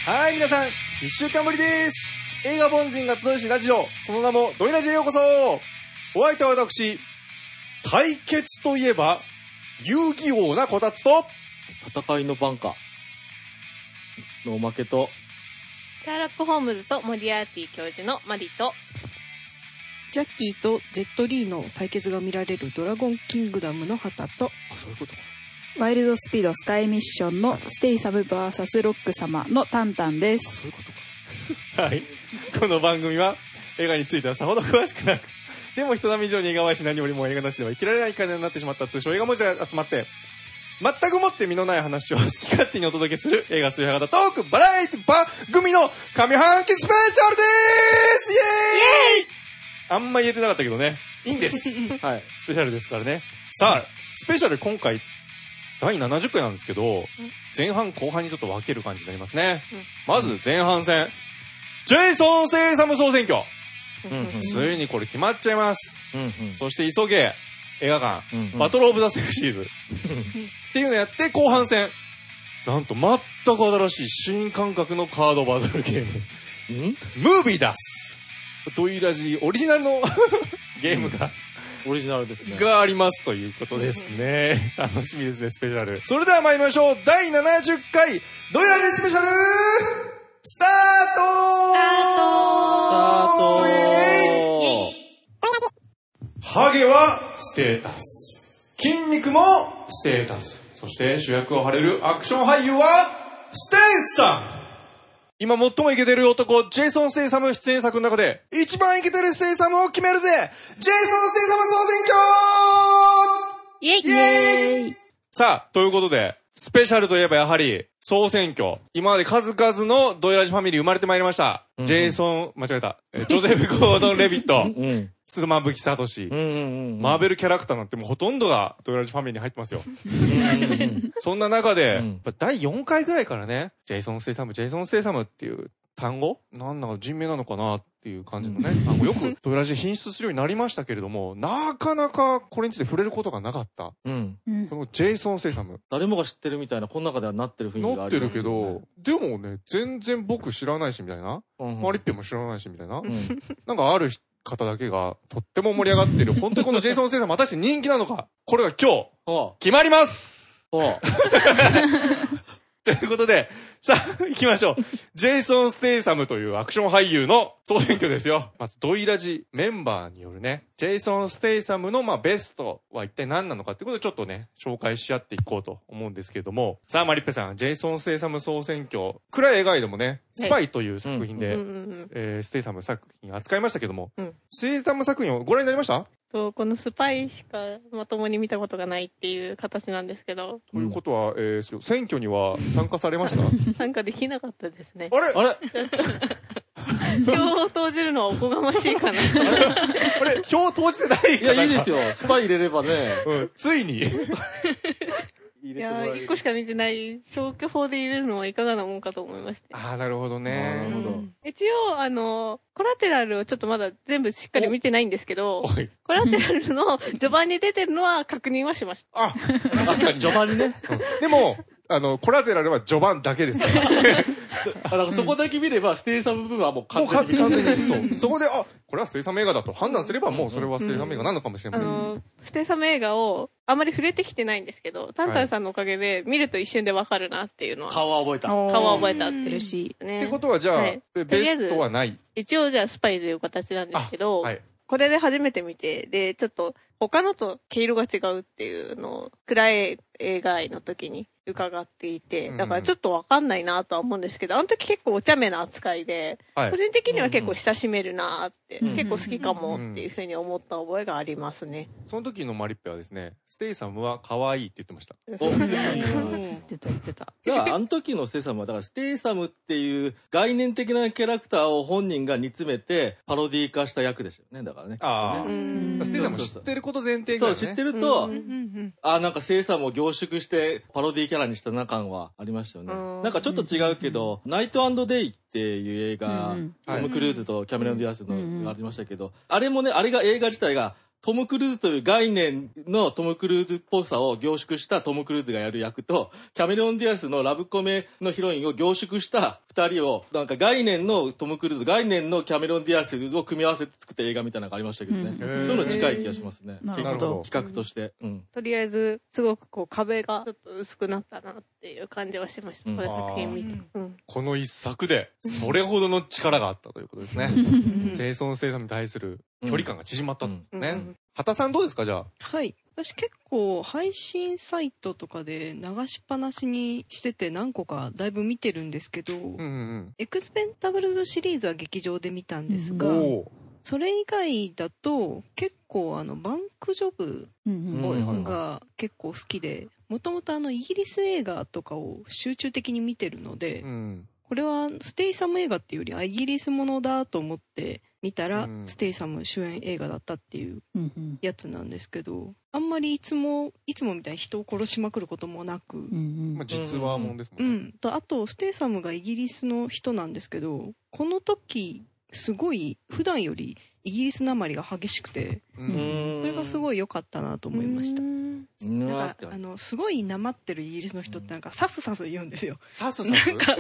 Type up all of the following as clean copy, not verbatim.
はい、皆さん、1週間ぶりです。映画凡人が集いしラジオ、その名もドイラジへようこそ。お相手は私、対決といえば、遊戯王なこたつと、 戦いの番歌のおまけと、 シャーロック・ホームズとモリアーティ教授のマリと、 ジャッキーとジェットリーの対決が見られるドラゴンキングダムの旗と、 あ、そういうことか。 ワイルドスピードスカイミッションのステイサム VS ロック様のタンタンです。 そういうことか。 はい。この番組は、映画についてはさほど詳しくなく、でも人並み以上に映画はし何よりも映画なしでは生きられない感じになってしまった通称映画文字が集まって、全くもって身のない話を好き勝手にお届けする映画水派型トークバラエティ番組の上半期スペシャルでーす。イエーイあんま言えてなかったけどね。いいんです。はい。スペシャルですからね。さあ、スペシャル今回、第70回なんですけど、前半後半にちょっと分ける感じになりますね。まず前半戦。ジェイソン・ステイサム総選挙。ついにこれ決まっちゃいます。そして急げ、映画館、バトルオブザセクシーズ。っていうのやって後半戦。なんと全く新しい新感覚のカードバトルゲーム。ムービーダス。ドイラジオリジナルのゲームが、 オリジナルですね。 がありますということですね。楽しみですね、スペシャル。それでは参りましょう。第70回ドイラジスペシャルスタートハゲはステータス。筋肉もステータス。そして主役を張れるアクション俳優はステイサム。今最もイケてる男、ジェイソン・ステイサム出演作の中で、一番イケてるステイサムを決めるぜジェイソン・ステイサム総選挙イェイイェーイさあ、ということで、スペシャルといえばやはり、総選挙。今まで数々のドイラジファミリー生まれてまいりました。ジェイソン、間違えた。ジョゼフ・ゴードン・レビット。スマブキ・サトシ。マーベルキャラクターなんてもうほとんどがドイラジファミリーに入ってますよ。そんな中で、第4回ぐらいからね、ジェイソン・ステイサム、ジェイソン・ステイサムっていう単語なんだか人名なのかなっていう感じのね、単語よくドイラジで品質するようになりましたけれども、なかなかこれについて触れることがなかった。このジェイソン・ステイサム。 誰もが知ってるみたいな、この中ではなってる雰囲気があります、ね。 なってるけど、でもね、全然僕知らないしみたいな。マリッペも知らないしみたいな。なんかある方だけがとっても盛り上がってる。本当にこのジェイソン・ステイサム果たして人気なのか。これが今日、決まりますということで、さあ、行きましょう。ジェイソン・ステイサムというアクション俳優の総選挙ですよ。まず、ドイラジメンバーによるね、ジェイソン・ステイサムのベストは一体何なのかってことでちょっとね、紹介し合っていこうと思うんですけれども。さあ、マリッペさん、ジェイソン・ステイサム総選挙。暗い映画でもね、スパイという作品で、ステイサム作品扱いましたけども、ステイサム作品をご覧になりました？ このスパイしかまともに見たことがないっていう形なんですけど。 ということは、選挙には参加されました参加できなかったですね。 あれ票を投じるのはおこがましいかな。 あれ票投じてないかな。 いや、いいですよ。スパイ入れればね。 ついにいや1個しか見てない消去法で入れるのはいかがなもんかと思いまして。 ああ、なるほどね。 一応コラテラルをちょっとまだ全部しっかり見てないんですけど、コラテラルの序盤に出てるのは確認はしました。 あ、確かに序盤にね。 でもコラテラルは序盤だけですから。 だからそこだけ見ればステイサム部分はもう完全にそう。そこでこれはステイサム映画だと判断すればもうそれはステイサム映画なのかもしれません。 ステイサム映画をあまり触れてきてないんですけど、タンタンさんのおかげで見ると一瞬でわかるなっていうのは。 顔は覚えた。 顔は覚えたってるし。 ってことはじゃあ、ベストはない。 一応じゃあスパイという形なんですけど、これで初めて見て、で、ちょっと他のと毛色が違うっていうのを暗い映画愛の時に伺っていて、だからちょっとわかんないなとは思うんですけど、あの時結構お茶目な扱いで、個人的には結構親しめるなって、結構好きかもっていうふうに思った覚えがありますね。 その時のマリッペはですね、ステイサムは可愛いって言ってました。 言ってた。 だからあの時のステイサムは、だからステイサムっていう概念的なキャラクターを本人が煮詰めてパロディ化した役でしたよね。だからね。 ステイサム知ってること前提がね。 そう、知ってると、なんかステイサムを凝縮してパロディキャラにした感はありましたよね。なんかちょっと違うけど、ナイト&デイっていう映画、トム・クルーズとキャメロン・ディアスのがありましたけど、あれもね、あれが映画自体がトム・クルーズという概念のトム・クルーズっぽさを凝縮したトム・クルーズがやる役と、キャメロン・ディアスのラブコメのヒロインを凝縮した二人を、なんか概念のトム・クルーズ、概念のキャメロン・ディアスを組み合わせて作った映画みたいなのがありましたけどね。そういうの近い気がしますね。 なるほど。 企画として。 とりあえず、すごくこう壁がちょっと薄くなったなっていう感じはしました。この作品見て。 この一作で、それほどの力があったということですね。ジェイソン・ステイサムに対する距離感が縮まったんですね。畑さんどうですか、じゃあ。 はい。私結構配信サイトとかで流しっぱなしにしてて何個かだいぶ見てるんですけど、エクスペンタブルズシリーズは劇場で見たんですが、それ以外だと結構バンクジョブが結構好きで、もともとイギリス映画とかを集中的に見てるので、これはステイサム映画っていうよりイギリスものだと思って見たら、ステイサム主演映画だったっていうやつなんですけど、あんまりいつもみたいに人を殺しまくることもなく、 実話もんですもんね。 あとステイサムがイギリスの人なんですけど、この時すごい普段よりイギリスなまりが激しくて、それがすごい良かったなと思いました。なんかすごいなまってるイギリスの人ってなんかサスサス言うんですよ。 サスサス。 なんか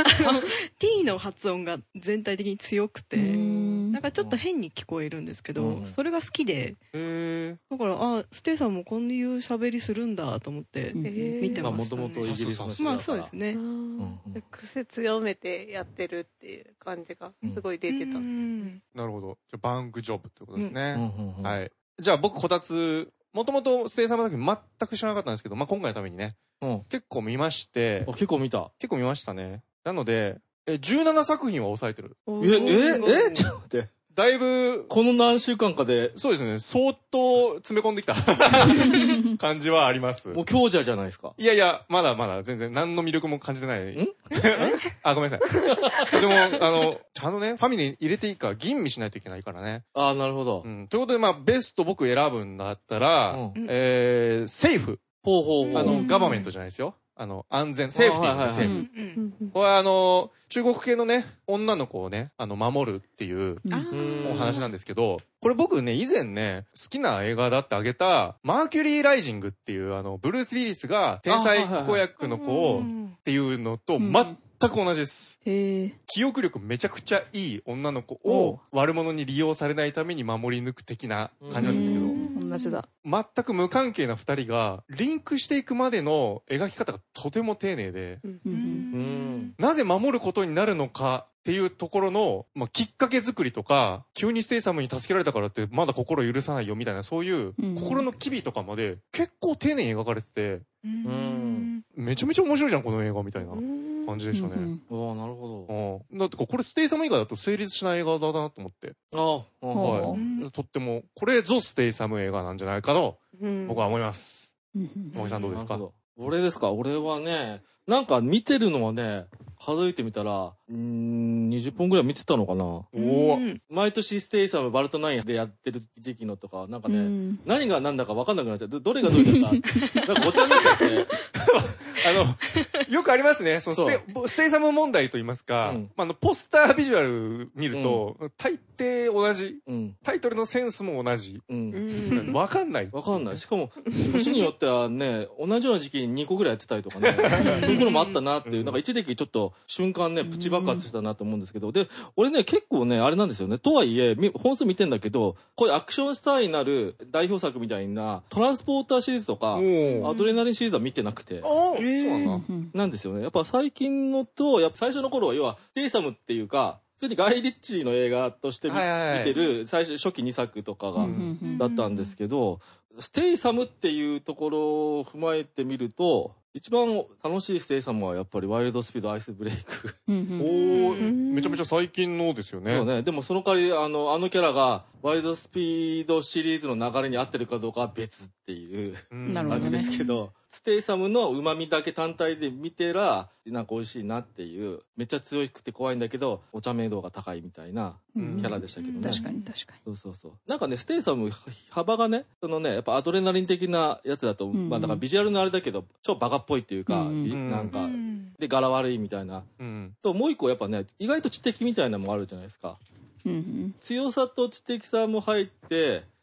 T の発音が全体的に強くて、なんかちょっと変に聞こえるんですけど、それが好きで、だからステイさんもこういう喋りするんだと思って見てましたね。 もともとイギリスの人まあそうですね。 癖強めてやってるっていう感じがすごい出てた。 なるほど。じゃバンクジョブってことですね。はい。じゃあ僕こたつもともとステイサムの時全く知らなかったんですけど、まあ今回のためにね、結構見まして。 結構見ましたね。なので17作品は抑えてる。 ちょっと待って。 だいぶ、 この何週間かで。 そうですね。相当詰め込んできた感じはあります。 もう強者じゃないですか。 いやいや、まだまだ全然何の魅力も感じてない。ごめんなさい。でも、ちゃんとね、ファミリーに入れていいか吟味しないといけないからね。 なるほど。 ということで、まあ、ベスト僕選ぶんだったら、セーフ。ガバメントじゃないですよ。安全、セーフティーのセーフ。これは中国系のね、女の子をね、守るっていうお話なんですけど、これ僕ね、以前ね、好きな映画だってあげた、マーキュリー・ライジングっていう、ブルース・ウィリスが天才子役の子をっていうのと全く同じです。記憶力めちゃくちゃいい女の子を悪者に利用されないために守り抜く的な感じなんですけど、 同じだ。 全く無関係な二人がリンクしていくまでの描き方がとても丁寧で、なぜ守ることになるのかっていうところの、きっかけ作りとか、急にステイサムに助けられたからってまだ心許さないよみたいな、そういう心の機微とかまで結構丁寧に描かれてて、めちゃめちゃ面白いじゃんこの映画みたいな感じでしたね。 なるほど。だってこれステイサム以外だと成立しない映画だなと思って。とってもこれぞステイサム映画なんじゃないかと僕は思います。森さんどうですか？ 俺ですか？俺はね、なんか見てるのはね、数えてみたら、20本ぐらい見てたのかな。毎年ステイサムバルトナインでやってる時期のとか、なんかね、何が何だか分かんなくなっちゃって、どれがどれだか、なんかごちゃになっちゃって。 よくありますね。ステイサム問題と言いますか、ポスタービジュアル見ると、大抵同じ。タイトルのセンスも同じ。わかんない。 しかも、年によってはね、同じような時期に2個ぐらいやってたりとかね、そういうのもあったなっていう、なんか一時期ちょっと瞬間ね、プチ爆発したなと思うんですけど、で、俺ね、結構ね、あれなんですよね。とはいえ、本数見てんだけど、こういうアクションスターになる代表作みたいな、トランスポーターシリーズとか、アドレナリンシリーズは見てなくて。 そうなんだ。 なんですよね。やっぱ最近のと、やっぱ最初の頃は、要は、テイサムっていうか、普通にガイ・リッチーの映画として見てる、初期2作とかが、だったんですけど、ステイサムっていうところを踏まえてみると、一番楽しいステイサムはやっぱりワイルドスピードアイスブレイク。 めちゃめちゃ最近のですよね。 そうね。でもその代わり、あのキャラがワイルドスピードシリーズの流れに合ってるかどうかは別っていう感じですけど、ステイサムの旨味だけ単体で見てら、なんか美味しいなっていう、めっちゃ強くて怖いんだけど、お茶目度が高いみたいなキャラでしたけどね。 確かに。 そう。なんかね、ステイサム幅がね、やっぱアドレナリン的なやつだと、だからビジュアルのあれだけど、超バカっぽいっていうか、なんか、で、柄悪いみたいな。と、もう一個やっぱね、意外と知的みたいなのもあるじゃないですか。強さと知的さも入って、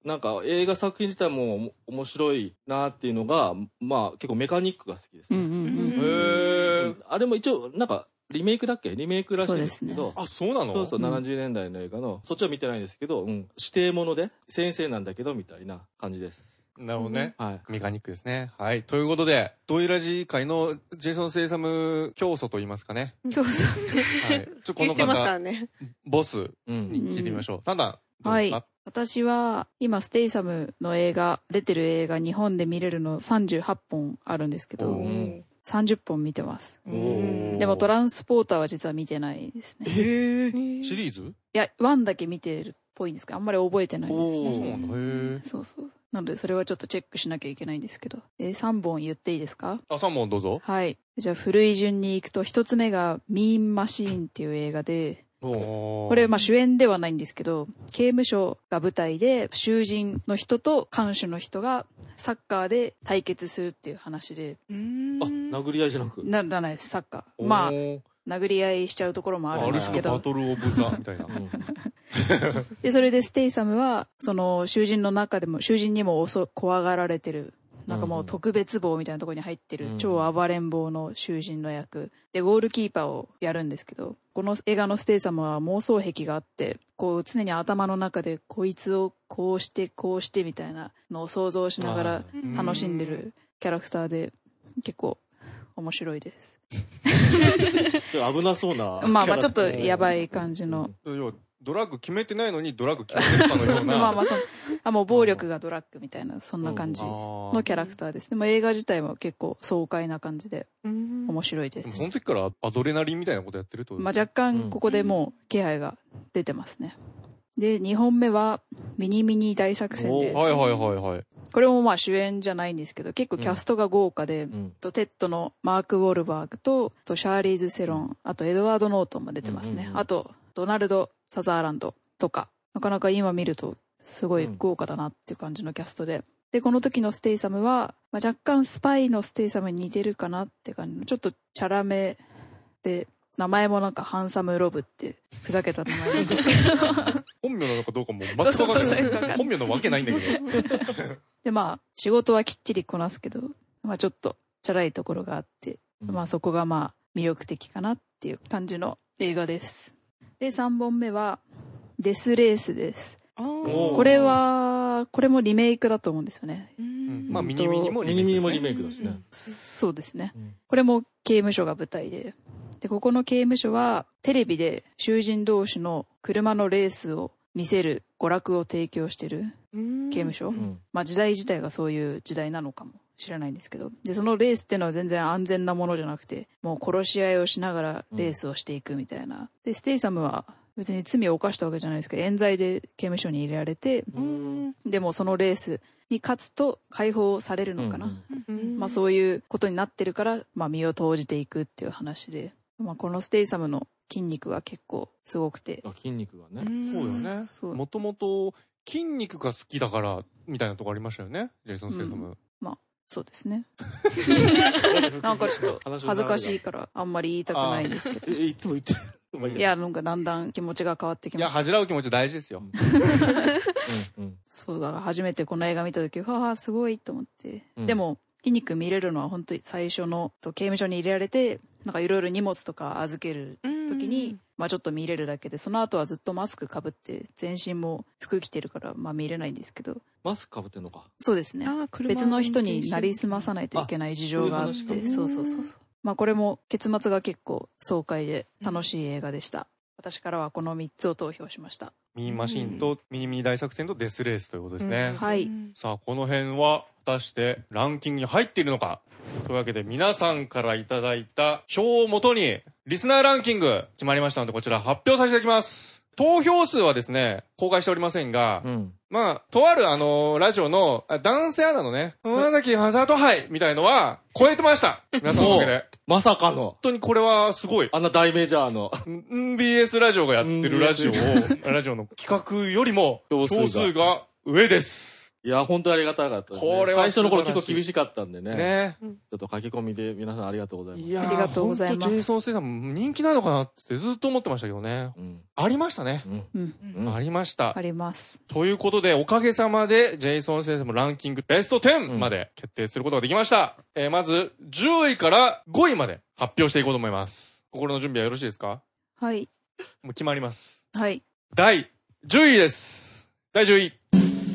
なんか映画作品自体も面白いなっていうのが、まあ結構メカニックが好きですね。あれも一応、なんか、リメイクだっけ？リメイクらしいですけど。 ね、あ、そうなの？ そうそう、70年代の映画の、そっちは見てないんですけど、指定もので、先生なんだけど、みたいな感じです。 なるほどね。 はい。 メカニックですね。はい。ということで、ドイラジ界のジェイソン・セイサム教祖と言いますかね。 教祖。 はい。この方、ボスに聞いてみましょう。タンタン、どうですか？ はい。私は、今、ステイサムの映画、出てる映画、日本で見れるの38本あるんですけど、30本見てます。でもトランスポーターは実は見てないですね。 シリーズ？ いや、1だけ見てるっぽいんですけど、あんまり覚えてないですね。 そうなんだ。へえ。 そうそう。なので、それはちょっとチェックしなきゃいけないんですけど。3本言っていいですか？ あ、3本どうぞ。 はい。じゃあ、古い順に行くと、1つ目が、ミーンマシーンっていう映画で、これ、まあ主演ではないんですけど、刑務所が舞台で、囚人の人と看守の人がサッカーで対決するっていう話で。 あ、殴り合いじゃなく？ ならないです、サッカー。まあ、殴り合いしちゃうところもあるんですけど。 バトルオブザみたいな。 で、それでステイサムは、その囚人の中でも、囚人にも怖がられてる、なんかもう特別房みたいなところに入ってる超暴れん坊の囚人の役でゴールキーパーをやるんですけど、この映画のステイサムは妄想癖があって、こう常に頭の中でこいつをこうしてこうしてみたいなのを想像しながら楽しんでるキャラクターで結構面白いです。 危なそうな。 まあまあちょっとやばい感じの。 ドラッグ決めてないのにドラッグ決めてるかのような。 まあまあもう暴力がドラッグみたいな、そんな感じのキャラクターです。でも映画自体も結構爽快な感じで面白いです。 その時からアドレナリンみたいなことやってるってことですか？ まあ若干ここでもう気配が出てますね。で、2本目はミニミニ大作戦です。 はいはいはいはい。 これもまあ主演じゃないんですけど、結構キャストが豪華で、テッドのマーク・ウォルバーグとシャーリーズ・セロン、あとエドワード・ノートンも出てますね。あと、ドナルド・サザーランドとか、なかなか今見るとすごい豪華だなっていう感じのキャストで。で、この時のステイサムは、まあ、若干スパイのステイサムに似てるかなって感じの、ちょっとチャラめで、名前もなんかハンサム・ロブってふざけた名前なんですけど。 本名なのかどうかも全く分かんない。本名のわけないんだけど。 で、まあ、仕事はきっちりこなすけど、まあちょっとチャラいところがあって、まあそこがまあ魅力的かなっていう感じの映画です。で、3本目は、デスレースです。これもリメイクだと思うんですよね。 まあミニミニもリメイクだしね。 そうですね。これも刑務所が舞台で、ここの刑務所はテレビで囚人同士の車のレースを見せる娯楽を提供してる刑務所。まあ時代自体がそういう時代なのかもしれないんですけど。で、そのレースっていうのは全然安全なものじゃなくて、もう殺し合いをしながらレースをしていくみたいな。で、ステイサムは別に罪を犯したわけじゃないですけど、冤罪で刑務所に入れられて、でもそのレースに勝つと解放されるのかな。まあそういうことになってるから、まあ身を投じていくっていう話で、まあこのステイサムの筋肉が結構すごくて。 筋肉がね。 そうよね。もともと筋肉が好きだからみたいなとこありましたよね、ジェイソン・ステイサム。 まあそうですね。なんかちょっと恥ずかしいからあんまり言いたくないんですけど。 いつも言ってる。 いや、なんかだんだん気持ちが変わってきました。 いや、恥じらう気持ち大事ですよ。 そうだから初めてこの映画見た時、わあ、すごいと思って。でも、筋肉見れるのは本当に最初の刑務所に入れられて、なんかいろいろ荷物とか預ける時に、まあちょっと見れるだけで、その後はずっとマスクかぶって、全身も服着てるから、まあ見れないんですけど。 マスクかぶってんのか。 そうですね。別の人になりすまさないといけない事情があって、そう。まあこれも結末が結構爽快で楽しい映画でした。私からはこの3つを投票しました。 ミニマシンとミニミニ大作戦とデスレースということですね。 はい。 さあ、この辺は果たしてランキングに入っているのか。というわけで皆さんからいただいた票をもとにリスナーランキング決まりましたので、こちら発表させていただきます。投票数はですね、公開しておりませんが、まあ、とあるラジオの男性アナのね、馬崎ハザード杯みたいのは超えてました。皆さんのおかげで。 まさかの。 本当にこれはすごい。 あんな大メジャーの。 BS ラジオがやってるラジオの企画よりも票数が上です。 いや、本当にありがたかったですね。 これは最初の頃結構厳しかったんでね。 ね。 ちょっと書き込みで皆さんありがとうございます。 いやー、 ありがとうございますほんとジェイソン・ステイサム人気なのかなってずっと思ってましたけどね。ありましたね。ありました。 あります。 ということで、おかげさまで、ジェイソン・ステイサムランキングベスト10まで決定することができました。まず、10位から5位まで発表していこうと思います。心の準備はよろしいですか？ はい。 もう決まります。 はい。 第10位です。第10位。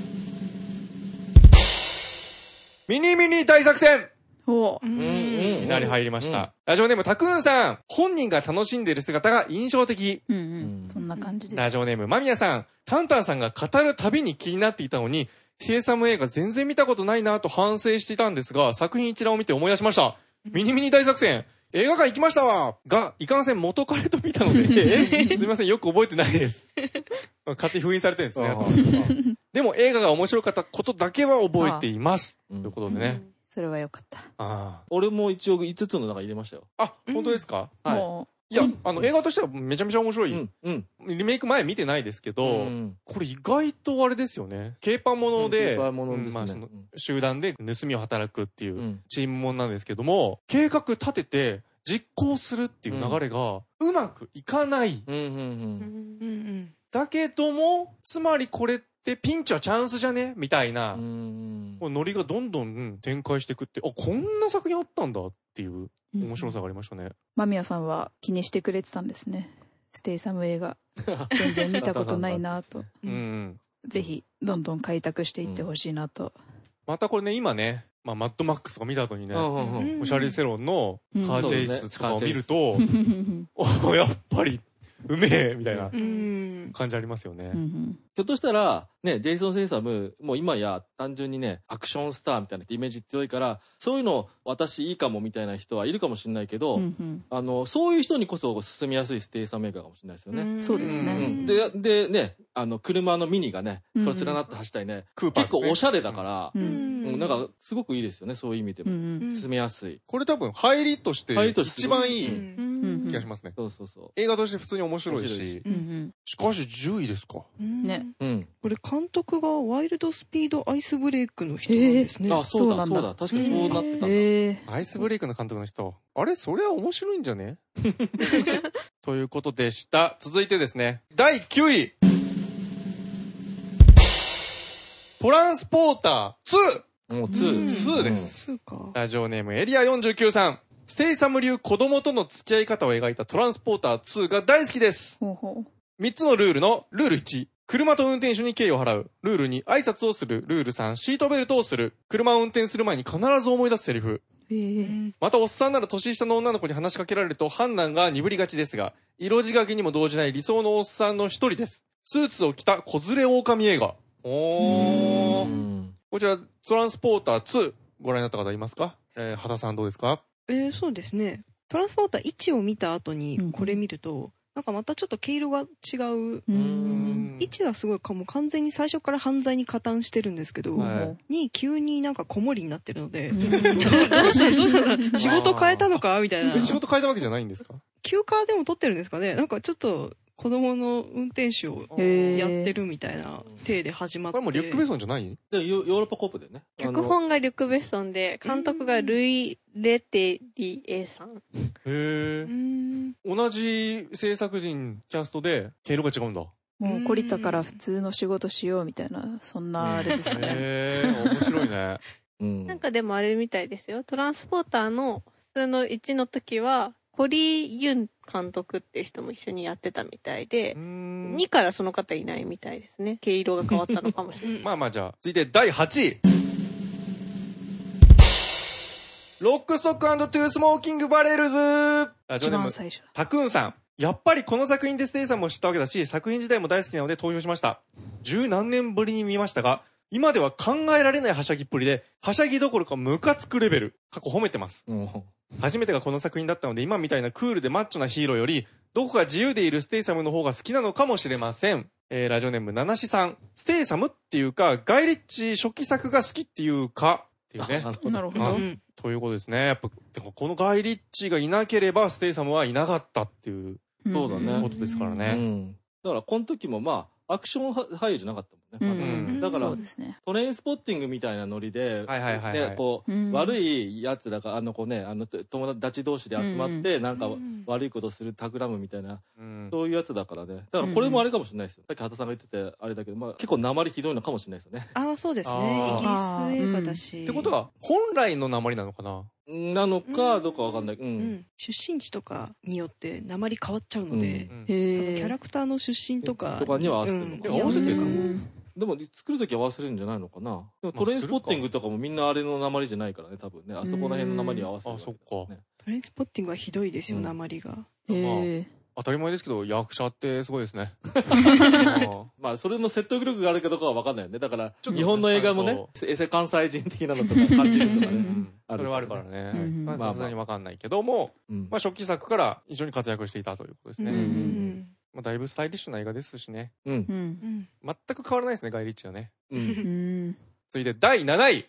ミニミニ大作戦。 おいきなり入りました。ラジオネームたくんさん。本人が楽しんでいる姿が印象的。 そんな感じです。 ラジオネームまみやさん。タンタンさんが語るたびに気になっていたのに、ステイサム映画全然見たことないなと反省していたんですが、作品一覧を見て思い出しました。ミニミニ大作戦。映画館行きましたわが、いかんせん元彼と見たので、すいません、よく覚えてないです。勝手に封印されてるんですね。でも映画が面白かったことだけは覚えています。ということでね。 それはよかった。 俺も一応5つの中入れましたよ。 あ、本当ですか？ はい。 いや、映画としてはめちゃめちゃ面白い。リメイク前見てないですけど、これ意外とあれですよね。ケーパーもので、集団で盗みを働くっていうチームものなんですけども、計画立てて実行するっていう流れがうまくいかない。だけども、つまりこれってピンチはチャンスじゃねみたいな、ノリがどんどん展開していくって、あ、こんな作品あったんだっていう面白さがありましたね。 間宮さんは気にしてくれてたんですね。ステイサム映画。全然見たことないなと。ぜひ、どんどん開拓していってほしいなと。 またこれね、今ね、マッドマックスとか見た後にね、シャリー・セロンのカーチェイスとかを見ると、やっぱり、うめえみたいな感じありますよね。 ひょっとしたら、ね、ジェイソン・セイサム、もう今や単純にね、アクションスターみたいなイメージ強いから、そういうの私いいかもみたいな人はいるかもしれないけど、そういう人にこそ進みやすいステイサム映画かもしれないですよね。 そうですね。 で、ね、車のミニがね、これ連なって走ったりね、結構おしゃれだから、なんかすごくいいですよね、そういう意味でも。進みやすい。 これ多分入りとして一番いい気がしますね。映画として普通に面白いし。しかし10位ですか。 ね。これ監督がワイルドスピードアイスブレイクの人なんですね。 あ、そうだ。確かそうなってたんだ。 アイスブレイクの監督の人。あれそれは面白いんじゃねということでした。続いてですね。第9位。トランスポーター2。 もう2 です。ラジオネームエリア49さん。ステイサム流子供との付き合い方を描いたトランスポーター2が大好きです。3つのルールのルール1。車と運転手に敬意を払う。ルール2、挨拶をする。ルール3、シートベルトをする。車を運転する前に必ず思い出すセリフ。またおっさんなら年下の女の子に話しかけられると判断が鈍りがちですが、色仕掛けにも動じない理想のおっさんの一人です。スーツを着た子連れ狼映画。こちら、トランスポーター2、ご覧になった方いますか？畑さんどうですか？ そうですね。トランスポーター1を見た後にこれ見ると、なんかまたちょっと毛色が違う。1はすごいもう完全に最初から犯罪に加担してるんですけど、2急になんか子守になってるので、どうした仕事変えたのかみたいな。 仕事変えたわけじゃないんですか？ 休暇でも取ってるんですかね。なんかちょっと子供の運転手をやってるみたいな体で始まって。 これもリュック・ベッソンじゃない？ ヨーロッパコープでね。 脚本がリュック・ベッソンで、監督がルイ・レテリエさん。 同じ制作陣、キャストで毛色が違うんだ。 もう懲りたから普通の仕事しようみたいな、そんなあれですね。 面白いね。 なんかでもあれみたいですよ。トランスポーターの普通の1の時は、コリー・ユン監督っていう人も一緒にやってたみたいで、2からその方いないみたいですね。毛色が変わったのかもしれない。 まあじゃあ、続いて第8位。ロックストック&トゥースモーキングバレルズ。 一番最初だ。 タクーンさん。やっぱりこの作品でステイさんも知ったわけだし、作品自体も大好きなので投票しました。十何年ぶりに見ましたが、今では考えられないはしゃぎっぷりで、はしゃぎどころかムカつくレベル。過去褒めてます。初めてがこの作品だったので、今みたいなクールでマッチョなヒーローより、どこか自由でいるステイサムの方が好きなのかもしれません。ラジオネームナナシさん。ステイサムっていうか、ガイリッチ初期作が好きっていうか、っていうね。 なるほど。 ということですね。やっぱ、このガイリッチがいなければ、ステイサムはいなかったっていう、 そうだね。 ことですからね。 だから、この時もまあ、アクション俳優じゃなかったもよね。だから、トレインスポッティングみたいなノリで、こう、悪い奴らが、友達同士で集まって、なんか悪いことする企むみたいな、そういうやつだからね。だからこれもあれかもしれないですよ。さっき畑さんが言っててあれだけど、まあ結構訛りひどいのかもしれないですよね。 ああ、そうですね。イギリス映画だし。 ってことは、本来の訛りなのかなのかどうかわかんない。 出身地とかによって訛り変わっちゃうので、キャラクターの出身とかには合わせてるのか。合わせてるかも。でも作るときは合わせるんじゃないのかな。でもトレインスポッティングとかもみんなあれの訛りじゃないからね、多分ね。あそこら辺の訛りに合わせる。 あ、そっか。トレインスポッティングはひどいですよ、訛りが。 当たり前ですけど、役者ってすごいですね。 まあ、それの説得力があるかどうかは分かんないよね。だから、日本の映画もね、エセ関西人的なのとか感じるとかね。 それはあるからね。まあ、さすがに分かんないけども、まあ、初期作から非常に活躍していたということですね。まあ、だいぶスタイリッシュな映画ですしね。全く変わらないですね、ガイ・リッチはね。続いて、第7位。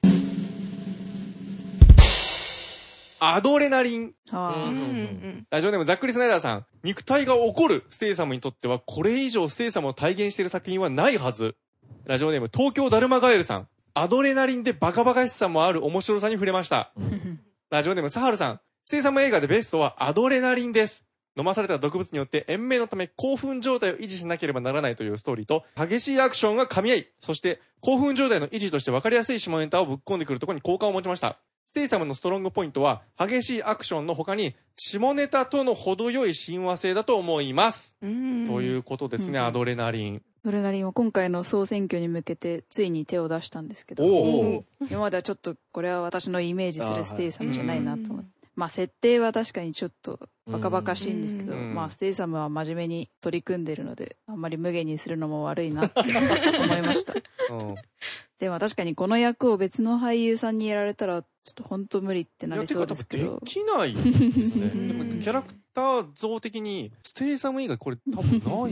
アドレナリン。ラジオネームザックリ・スナイダーさん。肉体が怒るステイサムにとってはこれ以上ステイサムを体現している作品はないはず。ラジオネーム東京ダルマガエルさん。アドレナリンでバカバカしさもある面白さに触れました。ラジオネームサハルさん。ステイサム映画でベストはアドレナリンです。飲まされた毒物によって延命のため興奮状態を維持しなければならないというストーリーと激しいアクションが噛み合い、そして興奮状態の維持として分かりやすい下ネタをぶっ込んでくるところに好感を持ちました。ステイサムのストロングポイントは激しいアクションの他に下ネタとの程よい親和性だと思います。ということですね、アドレナリン。 アドレナリンは今回の総選挙に向けてついに手を出したんですけど、今まではちょっとこれは私のイメージするステイサムじゃないなと思って。まあ設定は確かにちょっとバカバカしいんですけど、まあステイサムは真面目に取り組んでるので、あんまり無限にするのも悪いなって思いました。でも確かにこの役を別の俳優さんにやられたら、ちょっと本当無理ってなりそうですけど。 できないですね。でもキャラクター像的に、ステイサム以外これ多分ない。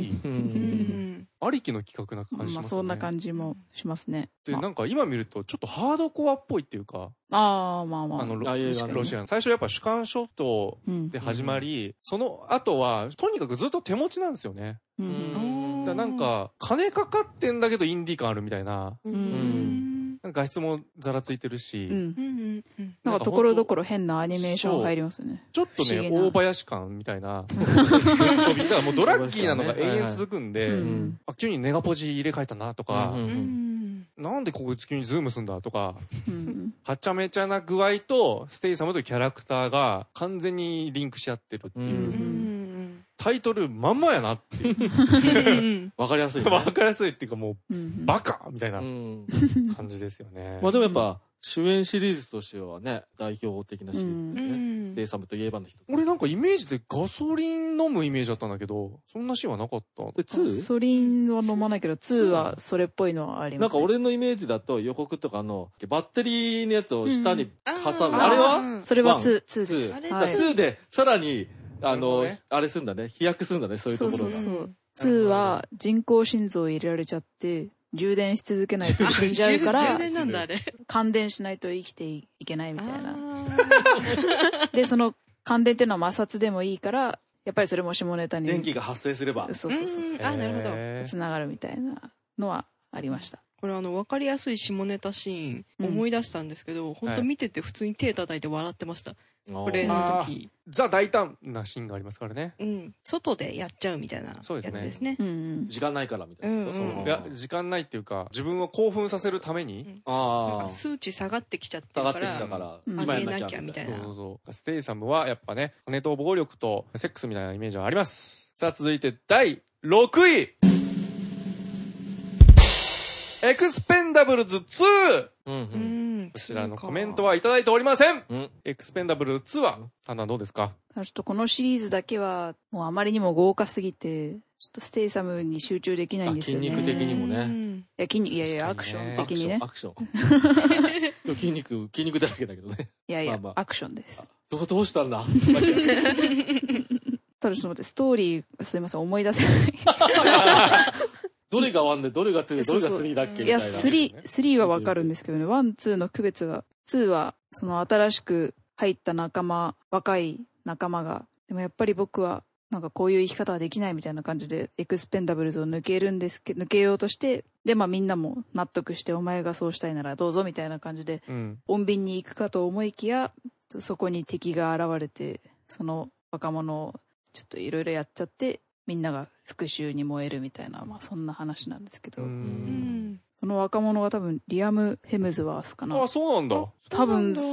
ありきの企画な感じしますね。 まあそんな感じもしますね。 で、なんか今見るとちょっとハードコアっぽいっていうか。 まあまあ。 ロシアの。最初やっぱ主観ショットで始まり、その後は、とにかくずっと手持ちなんですよね。だなんか、金かかってんだけどインディー感あるみたいな。画質もざらついてるし。 なんかところどころ変なアニメーション入りますね。 ちょっとね、大林感みたいな。だからもうドラッキーなのが永遠続くんで、急にネガポジ入れ替えたなとか、なんでここ急にズームすんだとか、はちゃめちゃな具合とステイサムというキャラクターが完全にリンクし合ってるっていう。タイトルまんまやなっていう。 わかりやすい。 わかりやすいっていうかもう、バカみたいな感じですよね。 まあでもやっぱ、主演シリーズとしてはね、代表的なシリーズね。ステイサムといえばの人。 俺なんかイメージでガソリン飲むイメージだったんだけど、そんなシーンはなかった。 ガソリンは飲まないけど、2はそれっぽいのはあります。 なんか俺のイメージだと予告とかのバッテリーのやつを下に挟む。あれはそれは2です。 2で、さらに、あれすんだね。飛躍すんだね、そういうところが。 そう。2は人工心臓を入れられちゃって、充電し続けないと死んじゃうから、 充電なんだあれ。 感電しないと生きていけないみたいな。で、その感電っていうのは摩擦でもいいから、やっぱりそれも下ネタに。 電気が発生すれば。 そう。 なるほど。 つながるみたいなのはありました。 これ分かりやすい下ネタシーン思い出したんですけど、本当見てて普通に手叩いて笑ってました。これの時。 ザ大胆なシーンがありますからね。 外でやっちゃうみたいなやつですね。 時間ないからみたいな。 いや、時間ないっていうか、自分を興奮させるために。 数値下がってきちゃってるから。 今やんなきゃみたいな。 ステイサムはやっぱね、金と暴力とセックスみたいなイメージはあります。さあ続いて第6位エクスペンダブルズ 2! こちらのコメントはいただいておりません。エクスペンダブル2は、タンタンどうですか？ ちょっとこのシリーズだけは、もうあまりにも豪華すぎて、ちょっとステイサムに集中できないんですよね。 筋肉的にもね。 いや、アクション的にね。 アクション。筋肉だらけだけどね。 いや、アクションです。 どうしたんだただちょっと待って、ストーリー、すいません、思い出せない。 どれが1で、どれが2で、どれが3だっけみたいな。 いや、3はわかるんですけどね、1、2の区別が。2は、その新しく入った仲間、若い仲間が、でもやっぱり僕はなんかこういう生き方はできないみたいな感じでエクスペンダブルズを抜けようとして、でまあみんなも納得してお前がそうしたいならどうぞみたいな感じで、穏便に行くかと思いきや、そこに敵が現れて、その若者をちょっといろいろやっちゃって、みんなが復讐に燃えるみたいな、まあそんな話なんですけど、その若者は多分リアム・ヘムズワースかな。 あ、そうなんだ。 多分、 そう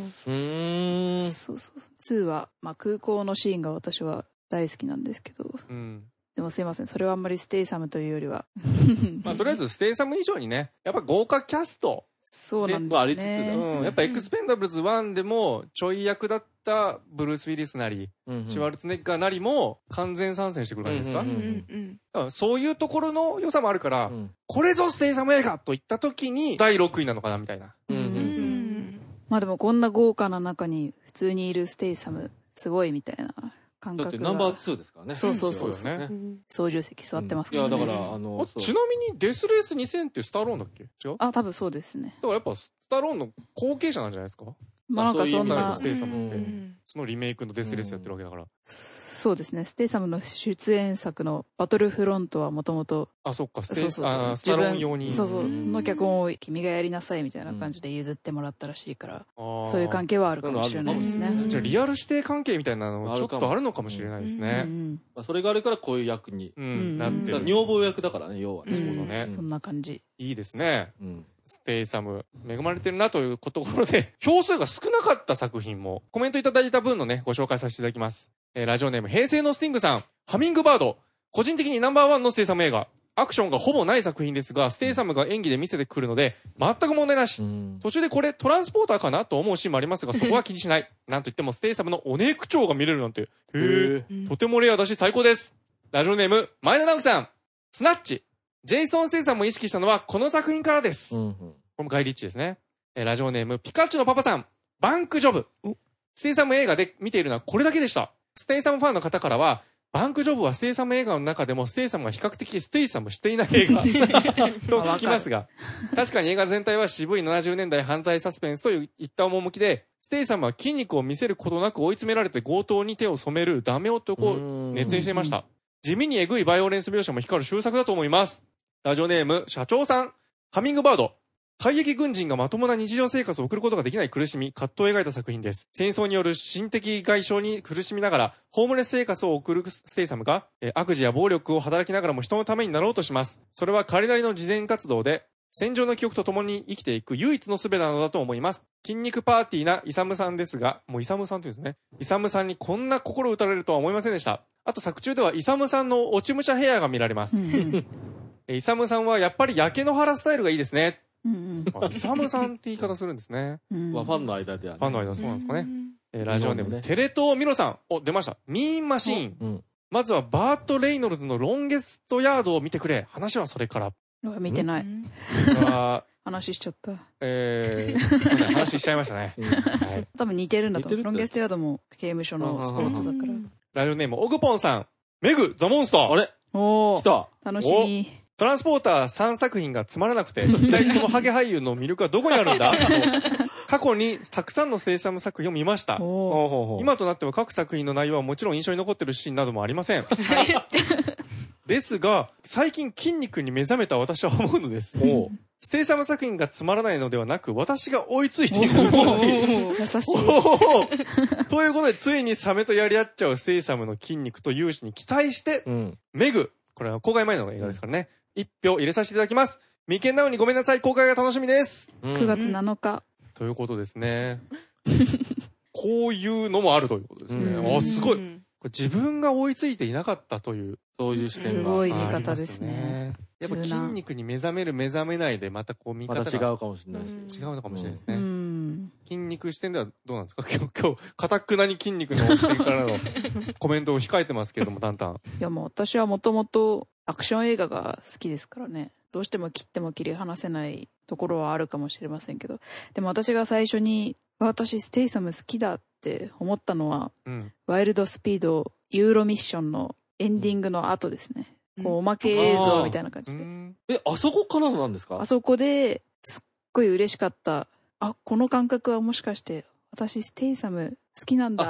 2は、まあ、空港のシーンが私は大好きなんですけど、でもすいません、それはあんまりステイサムというよりはまあとりあえずステイサム以上にね、やっぱ豪華キャストそうなんですね。 ありつつ、やっぱエクスペンダブルズ1でもちょい役だったブルース・ウィリスなり、シュワルツェネッガーなりも完全参戦してくる感じですか。そういうところの良さもあるから、これぞステイサム映画といった時に第6位なのかなみたいな。 まあでもこんな豪華な中に普通にいるステイサムすごいみたいな感覚が。 だってナンバー2ですからね。 そうね。操縦席座ってますからね。 いやだからちなみにデスレース2000ってスタローンだっけ？違う？ あ、多分そうですね。 だからやっぱスタローンの後継者なんじゃないですか？ まあなんかそんなステイサムってそのリメイクのデスレースやってるわけだから。 そうですね。ステイサムの出演作のバトルフロントはもともと、 あ、そっか、スタローン用に。 の脚本を君がやりなさいみたいな感じで譲ってもらったらしいから、そういう関係はあるかもしれないですね。 じゃあリアル指定関係みたいなのちょっとあるのかもしれないですね。 それがあるからこういう役になってる。 女房役だからね、要はね。 そうだね。 そんな感じ。 いいですね。ステイサム、恵まれてるなというところで、票数が少なかった作品も、コメントいただいた分のね、ご紹介させていただきます。ラジオネーム、平成のスティングさん、ハミングバード、個人的にナンバー1のステイサム映画、アクションがほぼない作品ですが、ステイサムが演技で見せてくるので、全く問題なし。途中でこれトランスポーターかなと思うシーンもありますが、そこは気にしない。なんといってもステイサムのおね口調が見れるなんて、へえ、とてもレアだし最高です。ラジオネーム、前田直樹さん、スナッチ、ジェイソン・ステイサムを意識したのはこの作品からです。これもガイリッチですね。ラジオネーム、ピカチュのパパさん、バンクジョブ。ステイサム映画で見ているのはこれだけでした。ステイサムファンの方からは、バンクジョブはステイサム映画の中でもステイサムが比較的ステイサムしていない映画と聞きますが、確かに映画全体は渋い70年代犯罪サスペンスといった趣で、ステイサムは筋肉を見せることなく追い詰められて強盗に手を染めるダメ男を熱演していました。地味にエグいバイオレンス描写も光る秀作だと思います。ラジオネーム、社長さん、ハミングバード。退役軍人がまともな日常生活を送ることができない苦しみ、葛藤を描いた作品です。戦争による心的外傷に苦しみながら、ホームレス生活を送るステイサムが、悪事や暴力を働きながらも人のためになろうとします。それは彼なりの慈善活動で、戦場の記憶と共に生きていく唯一の術なのだと思います。筋肉パーティーなイサムさんですが、もうイサムさんって言うんですね。イサムさんにこんな心打たれるとは思いませんでした。あと作中ではイサムさんの落ち武者ヘアが見られます。イサムさんはやっぱり焼け野原スタイルがいいですね。イサムさんって言い方するんですね。 ファンの間ではね。 ファンの間そうなんですかね。ラジオネーム、テレ東ミロさん。お、出ました。ミーンマシーン。まずはバート・レイノルズのロンゲストヤードを見てくれ。話はそれから。 見てない。話しちゃった。 話しちゃいましたね。 多分似てるんだと思う。ロンゲストヤードも刑務所のスポーツだから。 ラジオネーム、オグポンさん。メグ・ザ・モンスター。 あれおー。 来た。 楽しみ。 トランスポーター3作品がつまらなくて、一体このハゲ俳優の魅力はどこにあるんだ過去にたくさんのステイサム作品を見ました。今となっては各作品の内容はもちろん印象に残っているシーンなどもありません。ですが、最近筋肉に目覚めた私は思うのです。ステイサム作品がつまらないのではなく、私が追いついているので。 優しい。 ということで、ついにサメとやり合っちゃうステイサムの筋肉と勇姿に期待して、メグ、これは公開前の映画ですからね。1票入れさせていただきます。未見なのにごめんなさい。公開が楽しみです。 9月7日。 ということですね。こういうのもあるということですね。あ、すごい。自分が追いついていなかったという。 そういう視点が。 すごい見方ですね。 やっぱ筋肉に目覚める目覚めないでまたこう見方がまた違うかもしれないし。 違うのかもしれないですね。筋肉視点ではどうなんですか今日、堅くなに筋肉の視点からのコメントを控えてますけれども、タンタン。 いやもう私はもともとアクション映画が好きですからね。どうしても切っても切り離せないところはあるかもしれませんけど。でも私が最初に、私ステイサム好きだって思ったのは、ワイルドスピードユーロミッションのエンディングの後ですね。こうおまけ映像みたいな感じで。 あそこからなんですか？ あそこですっごい嬉しかった。あ、この感覚はもしかして私ステイサム好きなんだ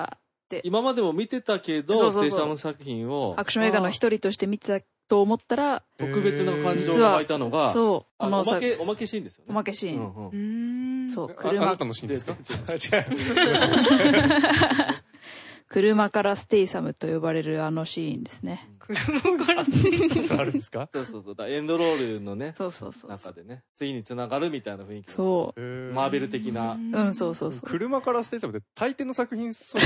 て。 今までも見てたけど、ステイサム作品を。 アクション映画の一人として見てたと思ったら、 特別な感情が湧いたのが、 そう、 おまけシーンですよね。 おまけシーン。そう、 あなたのシーンですか？ 車からステイサムと呼ばれるあのシーンですね。 車からステイサムあるんですか？ そうそうそう。エンドロールのね、 中でね、次に繋がるみたいな雰囲気。 そう。 マーベル的な。 そうそうそう。 車からステイサムって大抵の作品そう。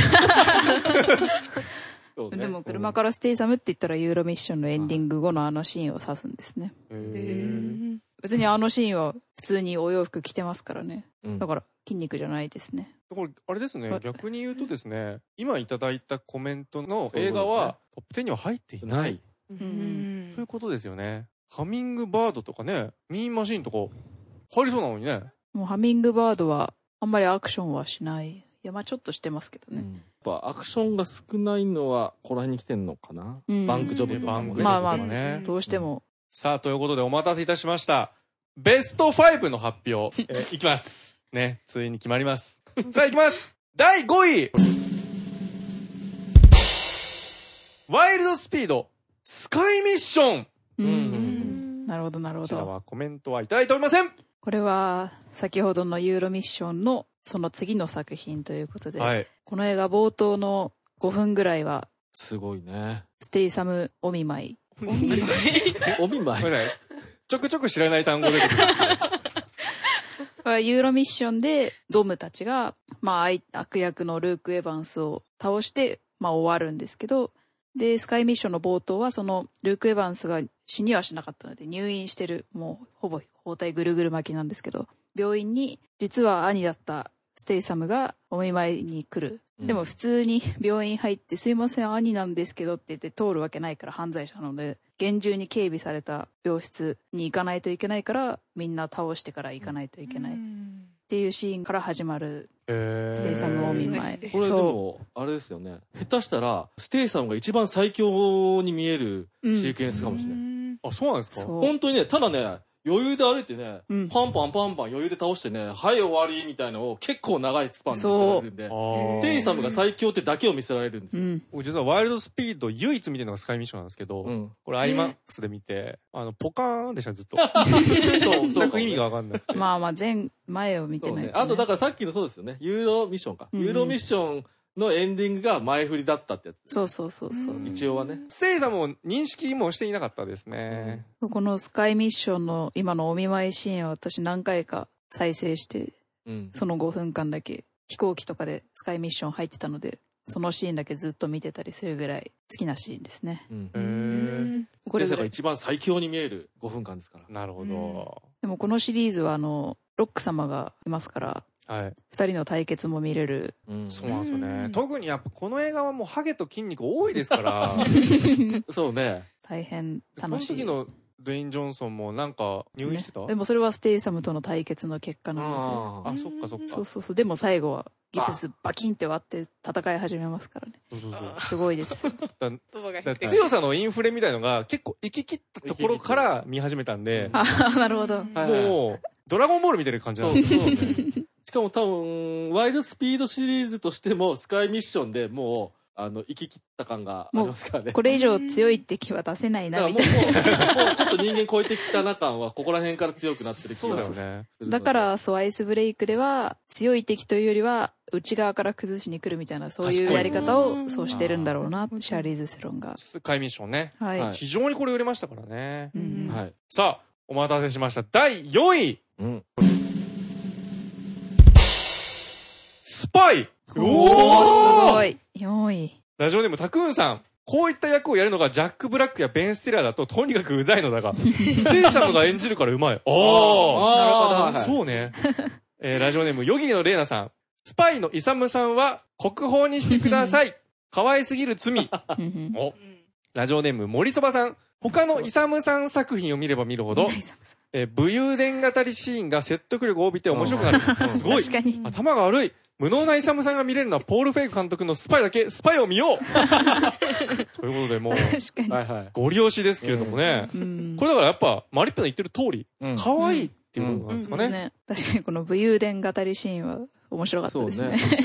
でも車からステイサムって言ったらユーロミッションのエンディング後のあのシーンを指すんですね。別にあのシーンは普通にお洋服着てますからね。だから筋肉じゃないですね。 これあれですね、逆に言うとですね、今いただいたコメントの映画はトップ10には入っていない。ということですよね。ハミングバードとかね、ミーンマシーンとか入りそうなのにね。 もうハミングバードはあんまりアクションはしない。いや、まあちょっとしてますけどね。 やっぱアクションが少ないのはここら辺に来てんのかな。バンクジョブとかもね。 まあまあ、どうしても。 さあ、ということでお待たせいたしました。ベスト5の発表、いきます。ね、ついに決まります。さあ、いきます。第5位ワイルドスピード、スカイミッション。 なるほど、なるほど。 こちらはコメントはいただいておりません。 これは、先ほどのユーロミッションのその次の作品ということで、はい、この映画冒頭の5分ぐらいは、 すごいね。 ステイサムお見舞い。 お見舞いちょくちょく知らない単語出てくる。 これはユーロミッションでドムたちが、まあ悪役のルーク・エヴァンスを倒して、まあ終わるんですけど、で、スカイミッションの冒頭はそのルーク・エヴァンスが死にはしなかったので入院してる、もうほぼ包帯ぐるぐる巻きなんですけど、病院に実は兄だったステイサムがお見舞いに来る。でも普通に病院入ってすいません兄なんですけどって言って通るわけないから犯罪者なので、厳重に警備された病室に行かないといけないからみんな倒してから行かないといけないっていうシーンから始まるステイサムお見舞い。 これでもあれですよね、下手したらステイサムが一番最強に見えるシーケンスかもしれない。 あ、そうなんですか？ 本当にね、ただね、余裕で歩いてね、パンパンパンパン余裕で倒してね、はい終わりみたいなのを結構長いスパンで見せられるんで、ステイサムが最強ってだけを見せられるんですよ。 実はワイルドスピード唯一見てるのがスカイミッションなんですけど、これ IMAX で見て、ポカーンでしたずっと。全く意味がわかんなくて。 まあまあ前を見てないとね。 あとだからさっきのそうですよね、ユーロミッションか。ユーロミッションのエンディングが前振りだったってやつ。 そう。 一応はね。 ステイサムを認識もしていなかったですね。 このスカイミッションの今のお見舞いシーンは私何回か再生して、その5分間だけ飛行機とかでスカイミッション入ってたので、そのシーンだけずっと見てたりするぐらい好きなシーンですね。 これが一番最強に見える5分間ですから。 なるほど。 でもこのシリーズはロック様がいますから、2人の対決も見れる。 そうなんですよね。特にやっぱこの映画はもうハゲと筋肉多いですから。 そうね。 大変楽しい。 その時のドゥエイン・ジョンソンもなんか入院してた？ でもそれはステイサムとの対決の結果なので。あ、そっかそっか。 そう。でも最後はギプスバキンって割って戦い始めますからね。すごいです。 強さのインフレみたいのが結構行き切ったところから見始めたんで。 なるほど。 もう、ドラゴンボール見てる感じなんですよ。 しかも多分、ワイルドスピードシリーズとしても、スカイミッションでもう、行き切った感がありますからね。 これ以上強い敵は出せないな、みたいな。もうちょっと人間超えてきたな感は、ここら辺から強くなってる気がする。 そうだよね。 だから、アイスブレイクでは、強い敵というよりは、内側から崩しに来るみたいな、そういうやり方を、そうしてるんだろうな、シャーリーズ・セロンが。 スカイミッションね。 はい。 非常にこれ売れましたからね。はい。さあ、お待たせしました。第4位。スパイ。 おー、すごい。4位。 ラジオネームタクーンさん。こういった役をやるのがジャック・ブラックやベン・ステラーだととにかくうざいのだが、ステイサムが演じるからうまい。 なるほど。 そうね。ラジオネームヨギネのレイナさん。スパイのイサムさんは国宝にしてください。可愛すぎる罪。お。ラジオネーム森そばさん。他のイサムさん作品を見れば見るほど、武勇伝語りシーンが説得力を帯びて面白くなる。すごい。 確かに。 頭が悪い。無能なイサムさんが見れるのはポール・フェイク監督のスパイだけ。スパイを見ようということでもう、ご利用しですけれどもね。これだからやっぱ、マリッペの言ってる通り、可愛いっていうことなんですかね。 確かにこの武勇伝語りシーンは面白かったですね。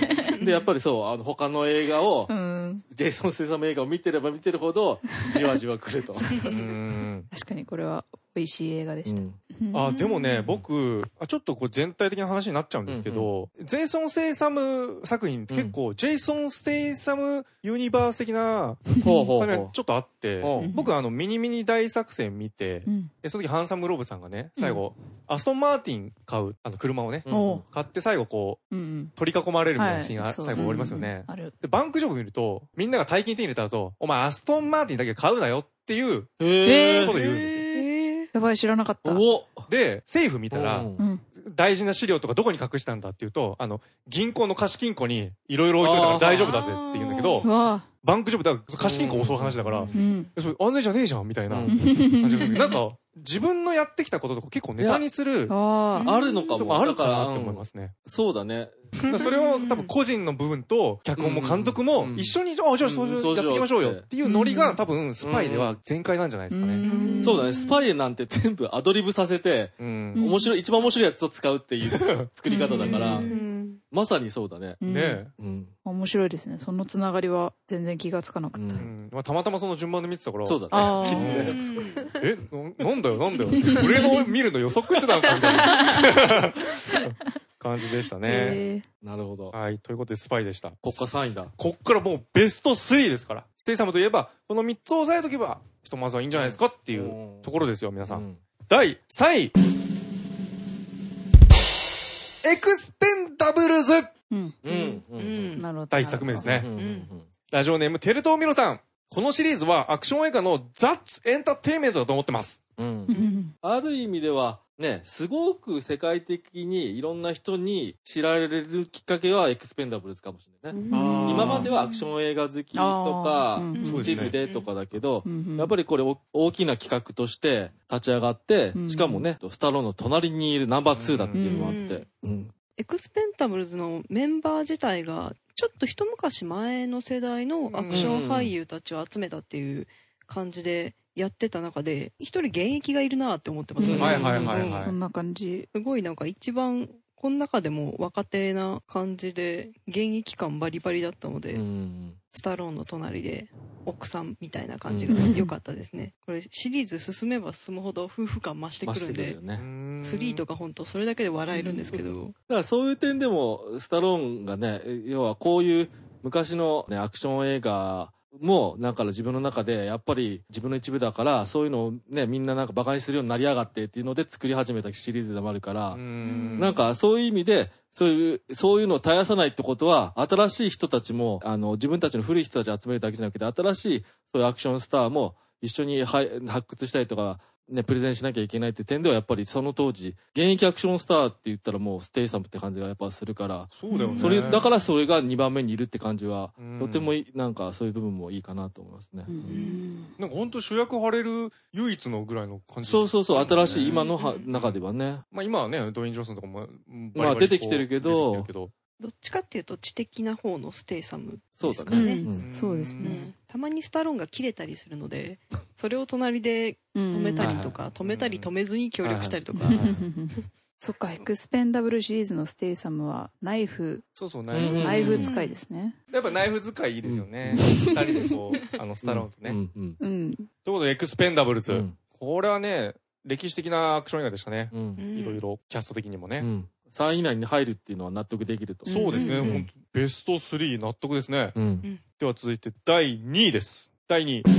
で、やっぱりそう、他の映画を、ジェイソン・ステイサム映画を見てれば見てるほど、じわじわ来ると。 確かにこれは美味しい映画でした。 でもね、僕、ちょっとこう全体的な話になっちゃうんですけど、ジェイソン・ステイサム作品って結構、ジェイソン・ステイサムユニバース的な感じがちょっとあって、僕ミニミニ大作戦見て、その時ハンサム・ロブさんがね、最後、アストン・マーティン買う、車をね、買って最後こう、取り囲まれるみたいなシーンが最後終わりますよね。で、バンクジョブ見ると、みんなが大金手に入れた後、お前アストン・マーティンだけ買うなよっていうことを言うんですよ。 やばい、知らなかった。 で、政府見たら、大事な資料とかどこに隠したんだっていうと、銀行の貸金庫にいろいろ置いといたから大丈夫だぜって言うんだけど、バンクジョブだから貸金庫を襲う話だから、それ安全じゃねえじゃんみたいな感じがする。なんか、自分のやってきたこととか結構ネタにする、 あるのかも。 あるかなって思いますね。 そうだね。 それを多分個人の部分と脚本も監督も一緒に、じゃあそうやっていきましょうよっていうノリが多分スパイでは全開なんじゃないですかね。 そうだね。スパイなんて全部アドリブさせて、一番面白いやつを使うっていう作り方だから、まさにそうだね。 ねえ。面白いですね。そのつながりは全然気がつかなかった。 たまたまその順番で見てたから。 そうだね。 なんだよ。俺の見るの予測してたのかみたいな感じでしたね。 なるほど。 はい。ということでスパイでした。 国家3位だ。 こっからもうベスト3ですから。ステイサムといえば、この3つを押さえとけば、ひとまずはいいんじゃないですかっていうところですよ、皆さん。第3位。エクスペンダブルズ。 なるほど。 第1作目ですね。ラジオネームテレ東ミロさん。このシリーズはアクション映画のザッツエンターテインメントだと思ってます。 ある意味では、ね、すごく世界的にいろんな人に知られるきっかけはエクスペンダブルズかもしれないね。今まではアクション映画好きとか、チームでとかだけど、やっぱりこれ大きな企画として立ち上がって、しかもね、スタローンの隣にいるナンバー2だっていうのもあって。 エクスペンダブルズのメンバー自体が、ちょっと一昔前の世代のアクション俳優たちを集めたっていう感じで、やってた中で一人現役がいるなって思ってますね。 そんな感じ。 すごいなんか一番この中でも若手な感じで現役感バリバリだったので、スタローンの隣で奥さんみたいな感じが良かったですね。これシリーズ進めば進むほど夫婦感増してくるんで、3とか本当それだけで笑えるんですけど。 だからそういう点でもスタローンがね、要はこういう昔のねアクション映画もうなんか自分の中でやっぱり自分の一部だからそういうのをねみんななんかバカにするようになりやがってっていうので作り始めたシリーズでもあるからなんかそういう意味でそういうのを絶やさないってことは新しい人たちも自分たちの古い人たちを集めるだけじゃなくて新しいそういうアクションスターも一緒に発掘したりとかね、プレゼンしなきゃいけないって点ではやっぱりその当時現役アクションスターって言ったらもうステイサムって感じがやっぱするからそうだよね。 だからそれが2番目にいるって感じはとてもなんかそういう部分もいいかなと思いますね。 なんか本当主役張れる唯一のぐらいの感じ、 そう新しい今の中ではね。 まあ今はねドウェイン・ジョンソンとかもまあ出てきてるけどどっちかっていうと知的な方のステイサムですかね。 そうですね。 たまにスタローンが切れたりするので、それを隣で止めたりとか、止めたり止めずに協力したりとか。 そっか、エクスペンダブルシリーズのステイサムはナイフナイフ使いですね。 やっぱナイフ使いいいですよね。二人でこうスタローンとね。ということでエクスペンダブルズ、これはね歴史的なアクション映画でしたね。いろいろキャスト的にもね。 3位以内に入るっていうのは納得できると。 そうですね。本当ベスト3納得ですね。では続いて第2位です。第2位。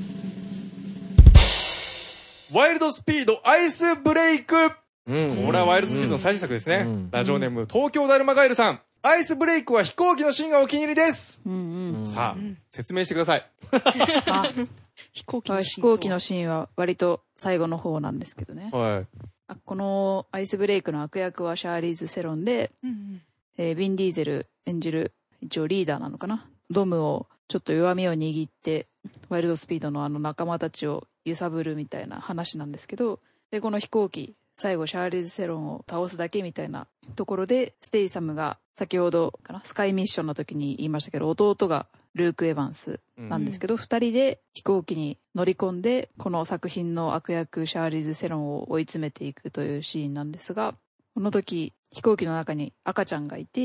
ワイルドスピードアイスブレイク。これはワイルドスピードの最新作ですね。ラジオネーム東京ダルマガエルさん。アイスブレイクは飛行機のシーンがお気に入りです。さあ、説明してください。 飛行機のシーンは割と最後の方なんですけどね。このアイスブレイクの悪役はシャーリーズ・セロンで、ヴィン・ディーゼル演じる一応リーダーなのかな。ドムをちょっと弱みを握ってワイルドスピードの仲間たちを揺さぶるみたいな話なんですけど、でこの飛行機最後シャーリーズ・セロンを倒すだけみたいなところでステイサムが先ほどかなスカイミッションの時に言いましたけど弟がルーク・エヴァンスなんですけど、2人で飛行機に乗り込んでこの作品の悪役シャーリーズ・セロンを追い詰めていくというシーンなんですが、この時飛行機の中に赤ちゃんがいて、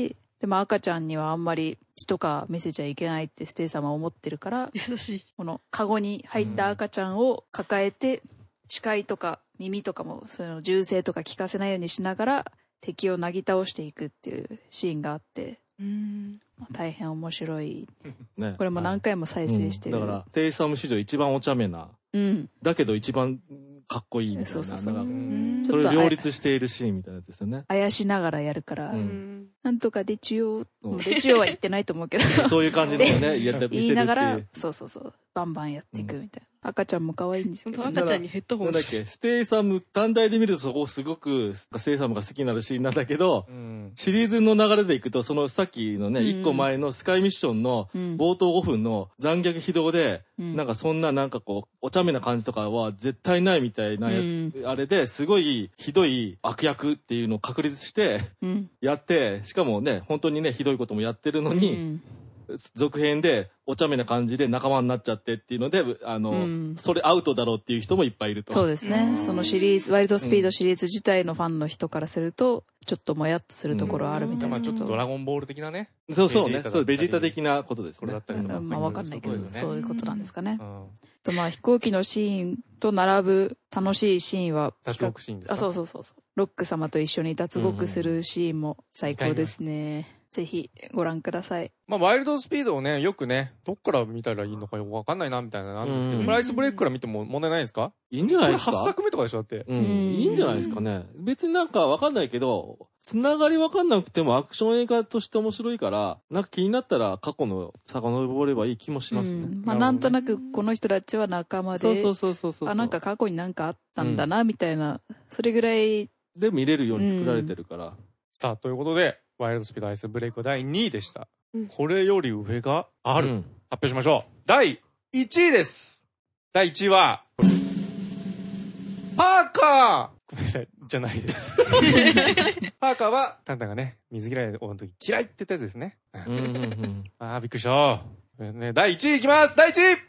でも赤ちゃんにはあんまり血とか見せちゃいけないってステイ様は思ってるから、 優しい。 このカゴに入った赤ちゃんを抱えて、視界とか耳とかも、その銃声とか聞かせないようにしながら、敵をなぎ倒していくっていうシーンがあって、大変面白い。ね、これも何回も再生してる。 だから、ステイサム史上一番お茶目な、だけど一番かっこいいみたいな。それを両立しているシーンみたいなやつですよね。 あやしながらやるから、なんとかでちよ、でちよは言ってないと思うけど。 そういう感じでね、 言いながら、そう、バンバンやっていくみたいな。赤ちゃんも可愛いんですけど。 赤ちゃんにヘッドホンして。なんだっけ、ステイサム、単体で見るとそこすごく、ステイサムが好きになるシーンなんだけど、シリーズの流れでいくと、そのさっきのね、1個前のスカイミッションの冒頭5分の残虐非道で、なんかそんななんかこう、お茶目な感じとかは絶対ないみたいなやつ、あれですごいひどい悪役っていうのを確立して、やって、しかもね、本当にね、ひどいこともやってるのに、続編でお茶目な感じで仲間になっちゃってっていうので、それアウトだろうっていう人もいっぱいいると。 そうですね。そのシリーズ、ワイルドスピードシリーズ自体のファンの人からすると、ちょっともやっとするところあるみたいな。 ちょっとドラゴンボール的なね。 そうね。そうベジータ的なことですね。 まあわかんないけど、そういうことなんですかね。とまあ飛行機のシーンと並ぶ楽しいシーンは、 脱獄シーンですか？ そう。ロック様と一緒に脱獄するシーンも最高ですね。ぜひご覧ください。 まあ、ワイルドスピードをね、よくね、どっから見たらいいのかよくわかんないな、みたいなのなんですけど、これアイスブレイクから見ても問題ないですか？ いいんじゃないですか？ これ8作目とかでしょだって。 いいんじゃないですかね。別になんかわかんないけど、つながりわかんなくてもアクション映画として面白いから、なんか気になったら過去の遡ればいい気もしますね。 まあ、なんとなくこの人たちは仲間で、あ、なんか過去になんかあったんだな、みたいな、それぐらい。 で見れるように作られてるから。 さあ、ということで、ワイルドスピードアイスブレイクは第2位でした。これより上がある。発表しましょう。第1位です。第1位は、パーカーごめんなさい、じゃないです。パーカーは、タンタンがね、水嫌いの時嫌いって言ったやつですね。あー、びっくりした。ね、第1位いきます。第1位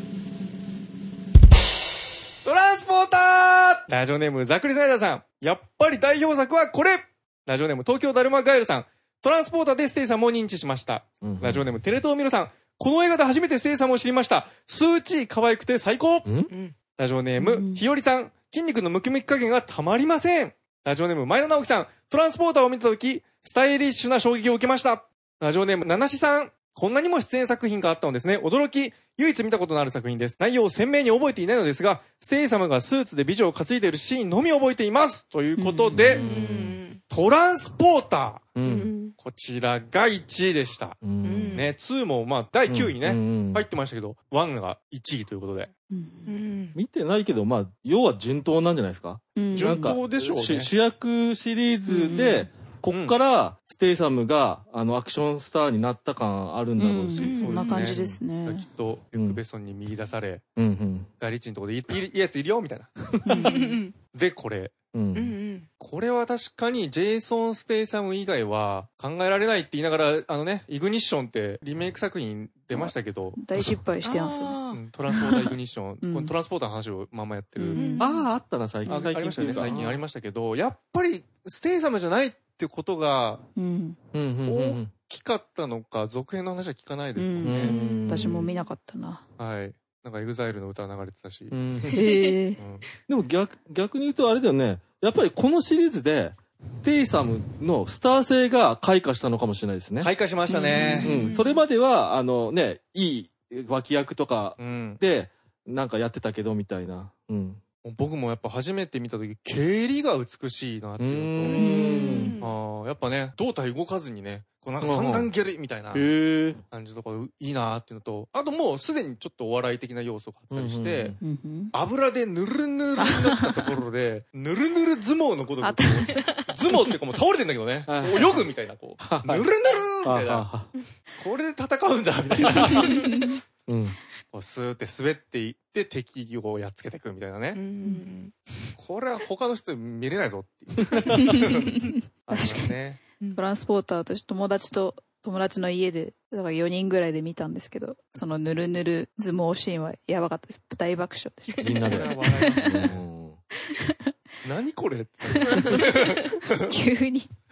トランスポーターラジオネームザクリサイダーさん。やっぱり代表作はこれラジオネーム東京ダルマガエルさん。トランスポーターでステイさんも認知しました。ラジオネームテレ東ミロさん。この映画で初めてステイさんも知りました。スーチー可愛くて最高。ラジオネームひよりさん。筋肉のムキムキ加減がたまりません。ラジオネーム前田直樹さん。トランスポーターを見たとき、スタイリッシュな衝撃を受けました。ラジオネームナナシさん。こんなにも出演作品があったのですね。驚き。唯一見たことのある作品です。内容を鮮明に覚えていないのですが、ステイサムがスーツで美女を担いでいるシーンのみ覚えています。ということで、トランスポーター。こちらが1位でした。ね、2もまあ第9位にね、入ってましたけど、1が1位ということで。 見てないけど、まあ、要は順当なんじゃないですか？ 順当でしょうね。 主役シリーズで、こっからステイサムがアクションスターになった感あるんだろうし、 そんな感じですね。 きっとリュック・ベッソンに見出され、ガイリッチのとこでいいやついるよみたいな。でこれ、これは確かにジェイソン・ステイサム以外は考えられないって言いながらイグニッションってリメイク作品出ましたけど大失敗してますよね。 トランスポーターイグニッション、このトランスポーターの話をまんまやってる、 あったな最近。 ありましたね。最近ありましたけど、やっぱりステイサムじゃないってことが大きかったのか、続編の話は聞かないですもんね。 私も見なかったな。 はい。なんかエグザイルの歌流れてたし。 でも逆に言うとあれだよね。やっぱりこのシリーズでテイサムのスター性が開花したのかもしれないですね。 開花しましたね。 それまではいい脇役とかでなんかやってたけどみたいな。 僕もやっぱ初めて見た時経理が美しいなっていうのと、やっぱね胴体動かずにね、こうなんか三段蹴りみたいな感じとかいいなっていうのと、あともうすでにちょっとお笑い的な要素があったりして、油でヌルヌルになったところでヌルヌル相撲のことを相撲っていうかもう倒れてんだけどね、泳ぐみたいな、こうヌルヌルみたいな、これで戦うんだみたいな。スーって滑っていって敵をやっつけていくみたいなね。これは他の人見れないぞっていう。確かにね。トランスポーターとして友達の家でだから4人ぐらいで見たんですけど、そのぬるぬる相撲シーンはやばかったです。大爆笑でした。 みんなで何これ急に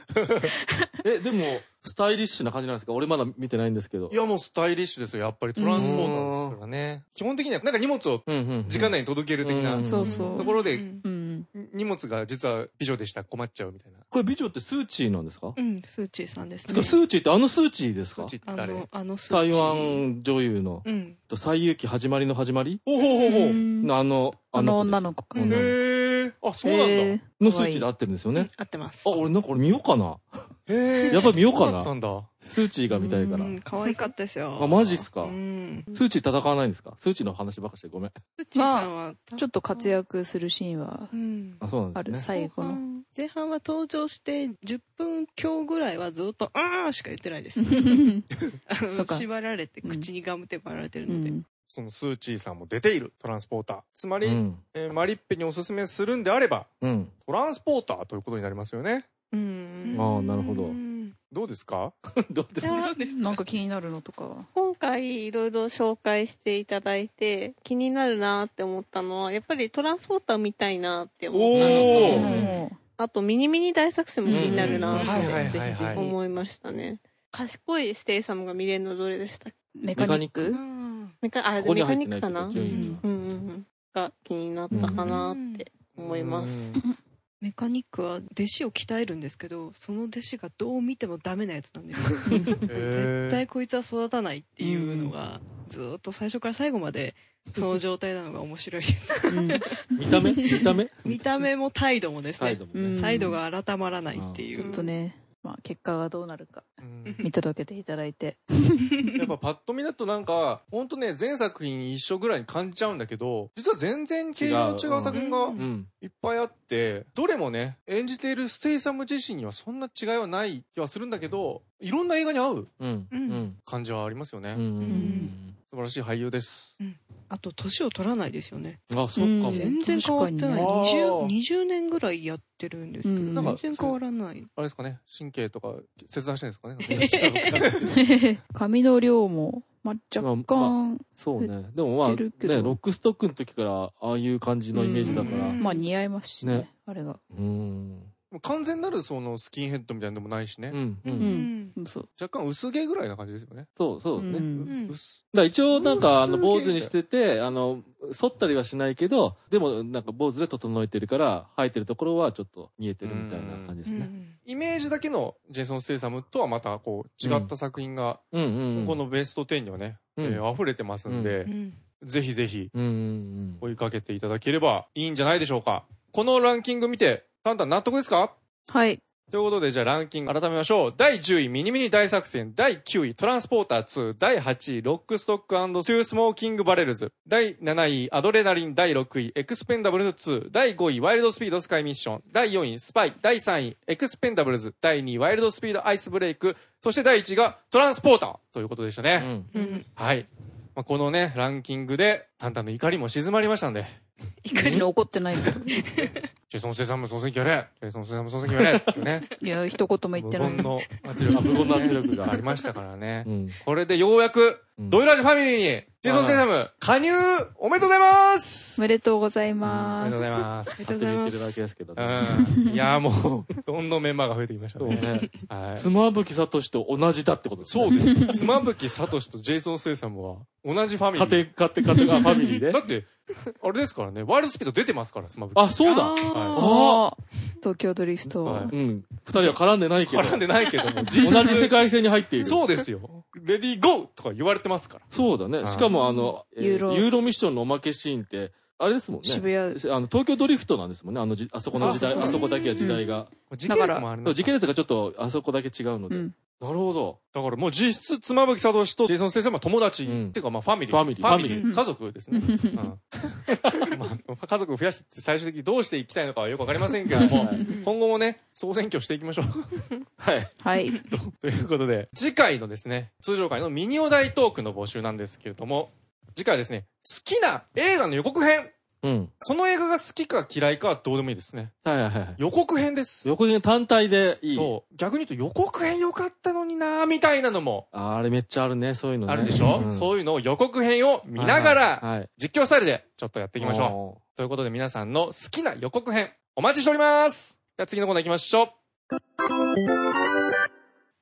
でも、スタイリッシュな感じなんですか？俺まだ見てないんですけど。 いや、もうスタイリッシュですよ。やっぱりトランスポーターですからね。基本的には、なんか荷物を時間内に届ける的なところで、荷物が実は美女でした困っちゃうみたいな。 これ美女ってスーチーなんですか？ うん、スーチーさんですね。 スーチーってスーチーですか？ スーチーって誰？ スーチー。 台湾女優の、西遊記始まりの始まり？ ほうほうほうほう。 あの女の子か。 へー。あ、そうなんだ。 のスーチーで合ってるんですよね。 合ってます。 あ、俺なんか見ようかな。 へー。 やっぱり見ようかな。 そうだったんだ。 スーチーが見たいから。 可愛かったですよ。 あ、マジっすか。スーチー戦わないんですか？スーチーの話ばっかしてごめん。 スーチーさんはちょっと活躍するシーンはあ、そうなんですね。 ある、最後の。 前半は登場して10分強ぐらいはずっとあーしか言ってないです。縛られて口にガムテープ貼られてるので。 そのスーチーさんも出ているトランスポーター。つまり、マリッペにおすすめするんであれば、トランスポーターということになりますよね。 ああ、なるほど。 どうですか？ どうですか？ なんか気になるのとか。 今回いろいろ紹介していただいて気になるなって思ったのはやっぱりトランスポーター見たいなって思ったのと、あとミニミニ大作戦も気になるなって思いましたね。賢いステイサムが見れるのどれでしたっけ？ メカニック？ メカニックかな？が気になったかなって思います。 メカニックは弟子を鍛えるんですけど、その弟子がどう見てもダメなやつなんですよ。絶対こいつは育たないっていうのがずっと最初から最後までその状態なのが面白いです。 見た目も態度もですね。態度が改まらないっていう。 ちょっとね、まあ結果がどうなるか見届けていただいて。 やっぱパッと見だとなんかほんとね全作品一緒ぐらいに感じちゃうんだけど、実は全然毛色の違う作品がいっぱいあって、どれもね演じているステイサム自身にはそんな違いはない気はするんだけど、いろんな映画に合う感じはありますよね。素晴らしい俳優です。 あと年を取らないですよね。 あ、そっか。 全然変わってない。20年ぐらいやってるんですけど、全然変わらない。 あれですかね、神経とか切断してるんですかね。 髪の量も若干そうね。でもまあね、ロックストックの時からああいう感じのイメージだから。 まあ似合いますしね、あれが。 完全なるそのスキンヘッドみたいなのもないしね。若干薄毛ぐらいな感じですよね。 そうね。だ一応なんか坊主にしてて剃ったりはしないけど、でもなんか坊主で整えてるから生えてるところはちょっと見えてるみたいな感じですね。 イメージだけのジェイソン・ステイサムとはまたこう違った作品がこのベスト10にはね溢れてますんで、ぜひぜひ追いかけていただければいいんじゃないでしょうか。このランキング見てタンタン納得ですか？ はい。 ということで、じゃあランキング改めましょう。第10位、ミニミニ大作戦。第9位、トランスポーター2。第8位、ロックストック&トゥースモーキングバレルズ。第7位、アドレナリン。第6位、エクスペンダブルズ2。第5位、ワイルドスピードスカイミッション。第4位、スパイ。第3位、エクスペンダブルズ。第2位、ワイルドスピードアイスブレイク。そして第1位がトランスポーターということでしたね。はい。このね、ランキングで、タンタンの怒りも静まりましたんで。 別に怒ってないけど。 ジェイソン・ステイサム総選挙やれ、ジェイソン・ステイサム総選挙やれってね。 いや、一言も言ってない。 無言の圧力がありましたからね。これでようやく、ドイラジファミリーに、ジェイソン・ステイサム、加入おめでとうございます。 おめでとうございます。 おめでとうございます。 あと言ってるだけですけどね。 いやもう、どんどんメンバーが増えてきましたね。 妻夫木聡と同じだってことですね。 そうです。妻夫木聡とジェイソン・ステイサムは同じファミリー。 家庭ファミリーで。 だって、あれですからね、ワイルドスピード出てますから、妻夫木。 あ、そうだ。 東京ドリフト。 二人は絡んでないけど。 絡んでないけども、同じ世界線に入っている。 そうですよ。レディーゴーとか言われてますから。 そうだね。しかもユーロミッションのおまけシーンって、あれですもんね。 渋谷。 東京ドリフトなんですもんね。あそこの時代、あそこだけは時代が。 時系列もある時系列がちょっとあそこだけ違うので。なるほど。 だからもう実質妻夫木聡とジェイソン・ステイサムは友達っていうかまあファミリー家族ですね。家族を増やして最終的にどうしていきたいのかはよくわかりませんけども、今後もね総選挙していきましょう。 はい。 ということで次回のですね通常回のミニお題トークの募集なんですけれども、次回はですね好きな映画の予告編。その映画が好きか嫌いかはどうでもいいですね。予告編です。 予告編単体でいい。 そう。逆に言うと予告編良かったのになーみたいなのも。 あれめっちゃあるね、そういうのね。 あるでしょ、そういうのを予告編を見ながら、実況スタイルでちょっとやっていきましょう。ということで皆さんの好きな予告編、お待ちしております。じゃあ次のコーナー行きましょう。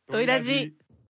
ドイラジ